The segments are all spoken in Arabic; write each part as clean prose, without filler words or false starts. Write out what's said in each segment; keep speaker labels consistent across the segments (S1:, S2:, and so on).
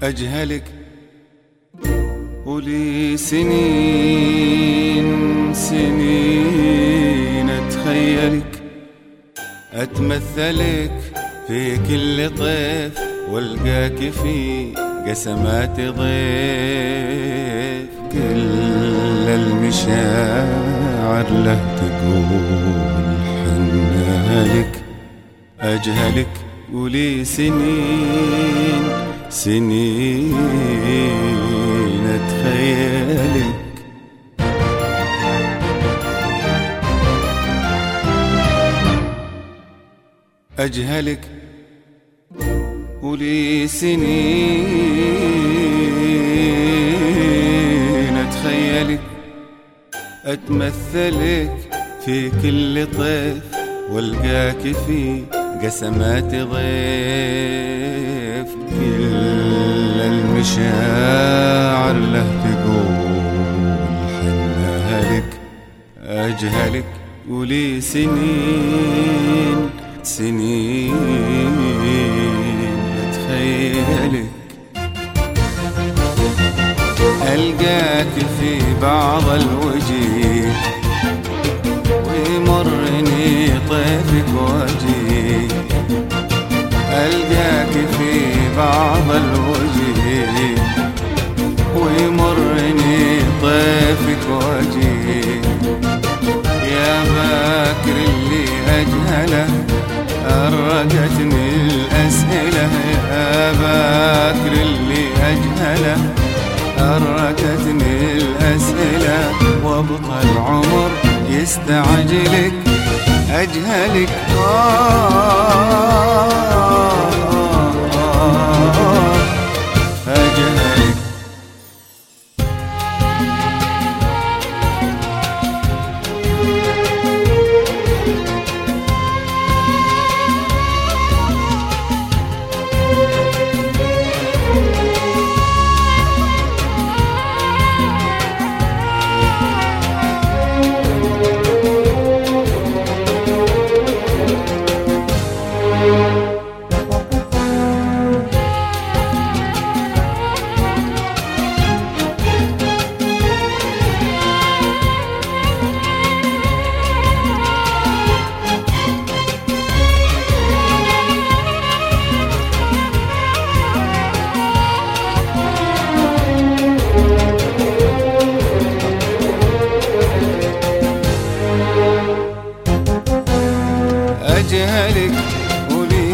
S1: أجهلك ولي سنين سنين أتخيلك، أتمثلك في كل طيف، والقاك في قسمات ضيف. كل المشاعر له تقول حنالك. أجهلك ولي سنين سنين أتخيلك. أجهلك ولي سنين أتخيلك، أتمثلك في كل طيف، والقاك في قسمات ضيف. كل المشاعر له تقول حنالك. أجهلك ولي سنين سنين أتخيلك. ألقاك في بعض الوجيه، ويمرني طيفك وجيه. ألقاك في بعض الوجيه، ويمرني طيفك وجيه. يا باكر اللي أجهله أرقتني الأسئلة. يا باكر اللي أجهله أرقتني الأسئلة، وابقى العمر يستعجلك. أجهلك أجهلك. أجهلك ولي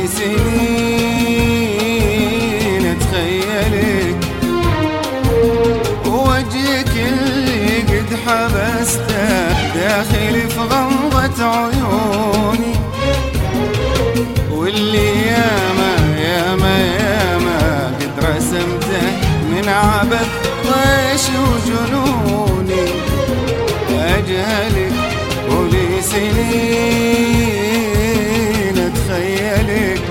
S1: سنين أتخيلك، وجهك اللي قد حبسته داخل في غمضة عيوني، واللي ياما ياما ياما قد رسمته من عبث طيش وجنوني. أجهلك ولي سنين أتخيلك،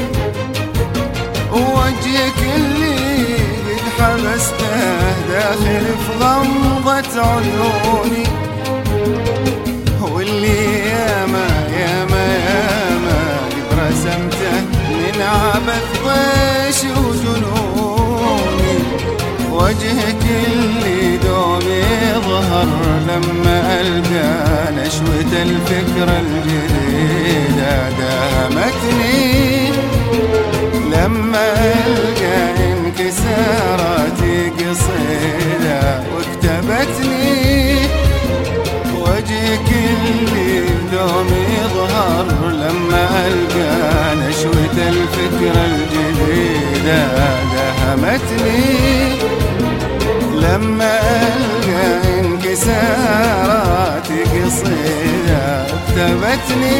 S1: وجهك اللي قد حبسته داخل في غمضة عيوني، واللي ياما ياما ياما قد رسمته من عبث طيش وجنوني. وجهك اللي دوم يظهر لما ألقى نشوة الفكرة الجديدة. داهمتني لما ألقى انكساراتي قصيدة، واكتبتني. وجهك اللي دوم يظهر لما ألقى نشوة الفكرة الجديدة. داهمتني لما ألقى انكساراتي قصيدة، اكتبتني.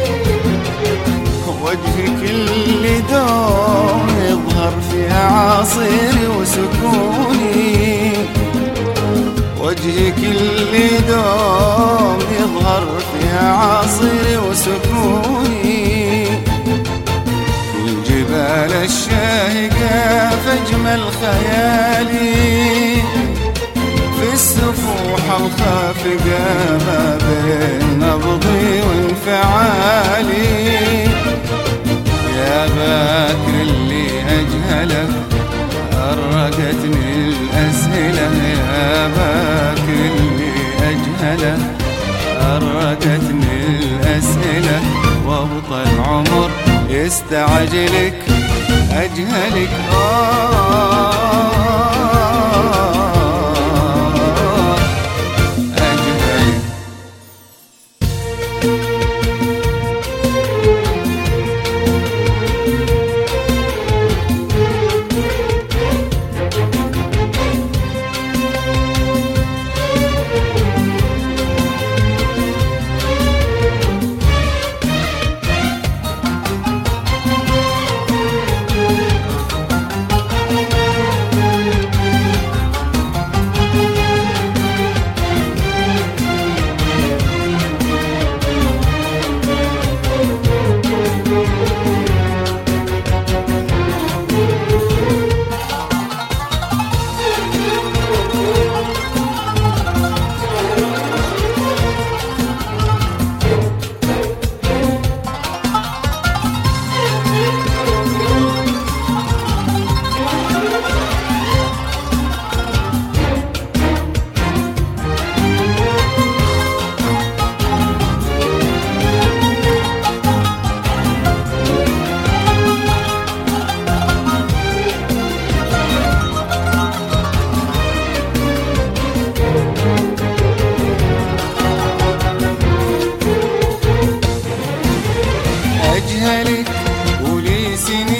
S1: وجهك اللي دوم يظهر في أعاصيري وسكوني، وجهك اللي دوم يظهر في أعاصيري وسكوني. الجبال الشاهقة فاجمل خيالي، في السفوح الخافقة ما بين نبضي وانفعالي. يا باكر اللي أجهلك غرقتني الأسئلة يا باك اللي أجهله، غرقتني الأسئلة وابطى العمر يستعجلك أجهلك. أجهلك ولي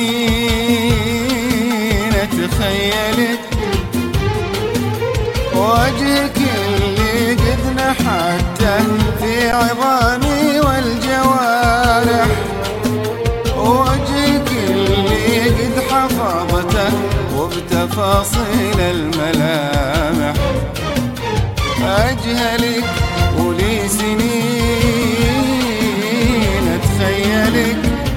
S1: سنين أتخيلك، وجهك اللي قد نحته في عظامي والجوارح، وجهك اللي قد حفظته وبتفاصيل الملامح. أجهلك ولي سنين أتخيلك،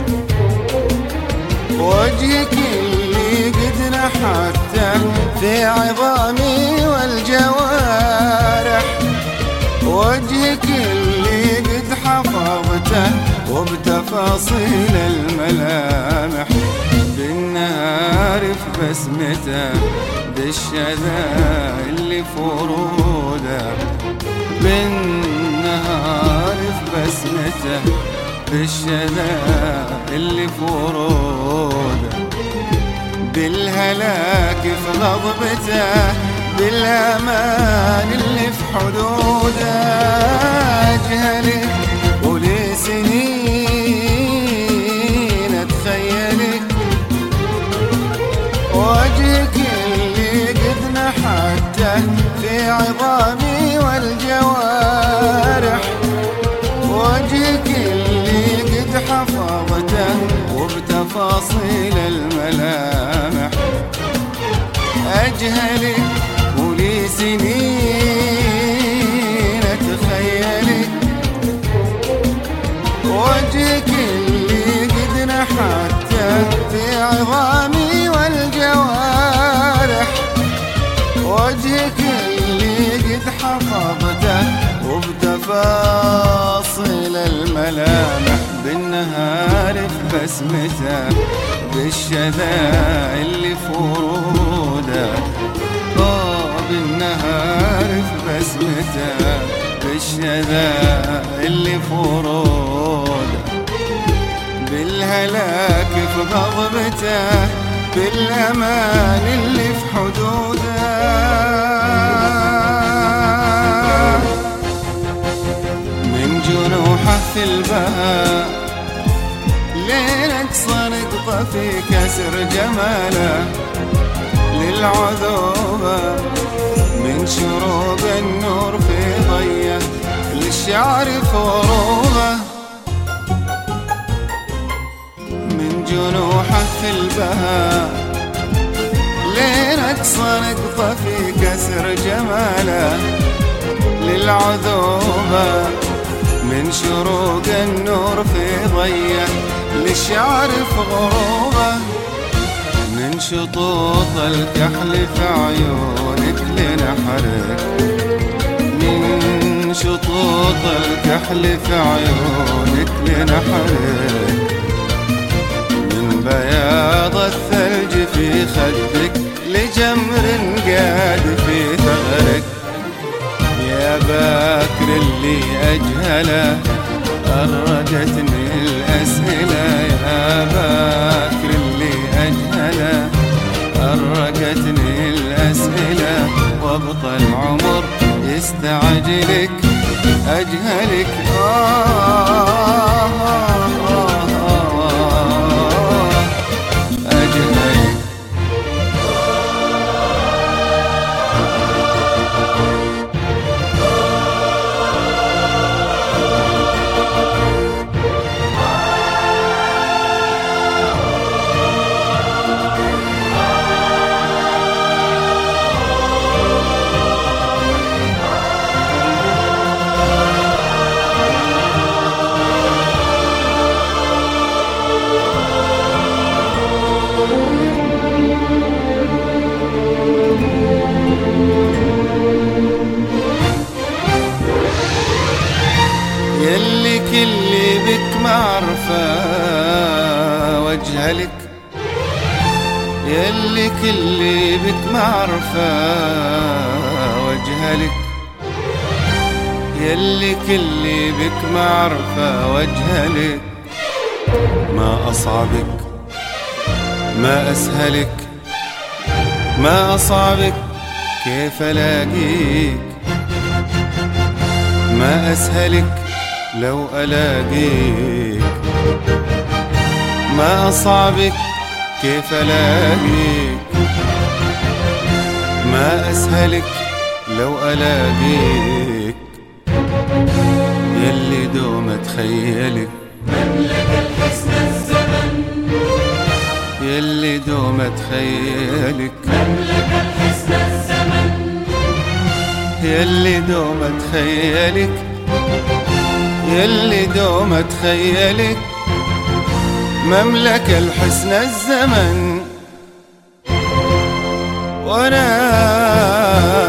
S1: وجهك اللي قد نحته في عظامي والجوارح، وجهك اللي قد حفظته وبتفاصيل الملامح. بالنهار في بسمته بالشذا اللي فروده، بالنهار في بسمته بالشذا اللي فروده، بالهلاك في غضبته بالأمان اللي في حدوده. أجهلك ولي سنين أتخيلك، وجهك اللي قد نحته في عظامي والجوارح، وجهك اللي قد حفظته وبتفاصيل الملامح. أجهلك ولي سنين أتخيلك، وجهك اللي قد نحته في عظامي والجوارح، وجهك اللي قد حفظته وبتفاصيل الملامح. بالنهار في بسمته بالشذا اللي فروده، بالنهار في بسمته بالشذا اللي فروده، بالهلاك في غضبته بالأمان اللي في حدوده. من جنوحه في البهاء ليلك صنقطة في كسر جماله للعذوبة، من شروق النور في ضيه للشعر فروضه. من جنوحه في البهاء ليلك صنقطة في كسر جماله للعذوبة، من شروق النور في ضيه للشعر في غروبه. من شطوط الكحل في عيونك لنحرك، من شطوط الكحل في عيونك لنحرك، من بياض الثلج في خدك جمر قاد في ثغرك، يا باكر اللي أجهله أرقتني الأسئلة، يا باكر اللي أجهله أرقتني الأسئلة، وابطى العمر يستعجلك أجهلك أجهلك. يلي كلي بك معرفة واجهلك، يلي كلي بك معرفة واجهلك، يلي كلي بك معرفة واجهلك. ما أصعبك ما أسهلك، ما أصعبك كيف ألاقيك، ما أسهلك لو ألاقيك، ما أصعبك كيف ألاقيك، ما أسهلك لو ألاقيك. يلي دوم أتخيلك
S2: مملك الحسن الزمن،
S1: يلي دوم أتخيلك
S2: مملك الحسن الزمن،
S1: يلي دوم أتخيلك، يلي دوم أتخيلك مملك الحسن الزمن. وأنا